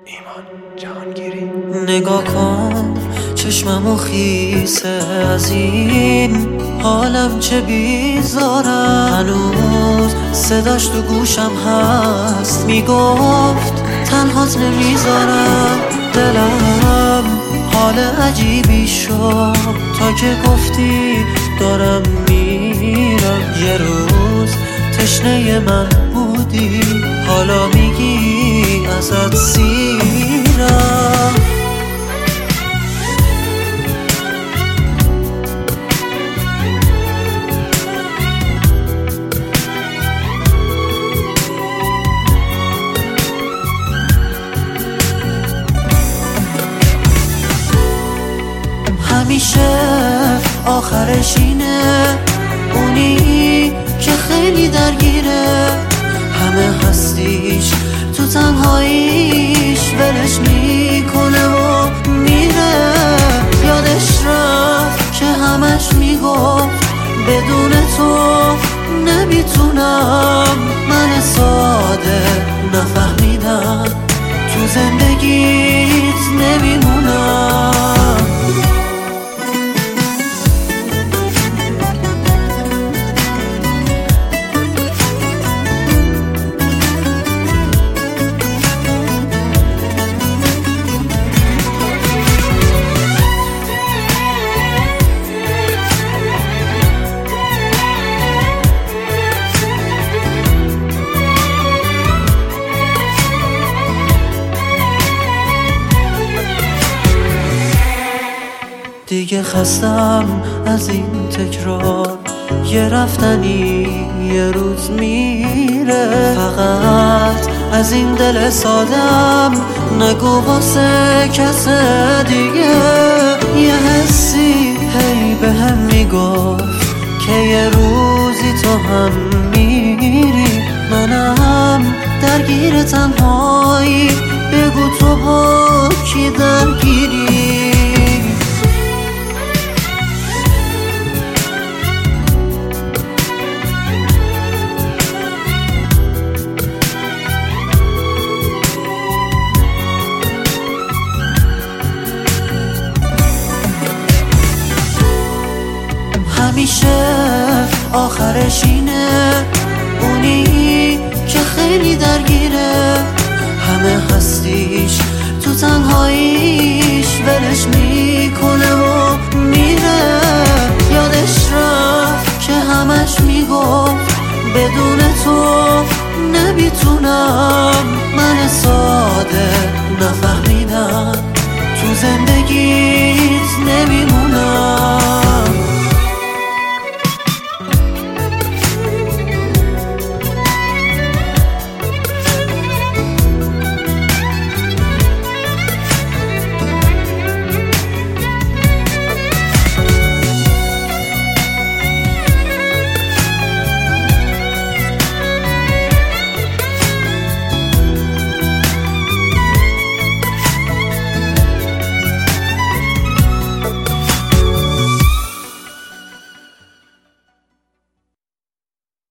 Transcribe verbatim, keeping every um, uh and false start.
ایمان جهانگیری. نگاه کن چشممو خیسه از این حالم چه بیزارم، هنوز صداش تو گوشم هست میگفت تنهات نمیذارم. دلم حال عجیبی شد تا که گفتی دارم میرم. یه روز تشنه من بودی حالا میگی ازت سیرم. همیشه آخرش اینه، اونی که خیلی درگیره، همه هستیش تو تنهاییش ولش میکنه و میره. یادش رفت که همش میگفت بدون تو نمیتونم. من ساده نفهمیدم تو زندگیت نمیمونم. دیگه خستم از این تکرار، یه رفتنی یه روز میره. فقط از این دل سادم نگو واسه کس دیگه. یه حسی هی به هم میگفت که یه روزی تو هم میری. منم درگیر تنهایی، بگو تو با کی درگیری. همیشه آخرش اینه، اونی که خیلی درگیره، همه هستیش تو تنهاییش ولش میکنه و میره. یادش رفت که همش میگفت بدون تو نمیتونم. من ساده نفهمیدم تو زندگی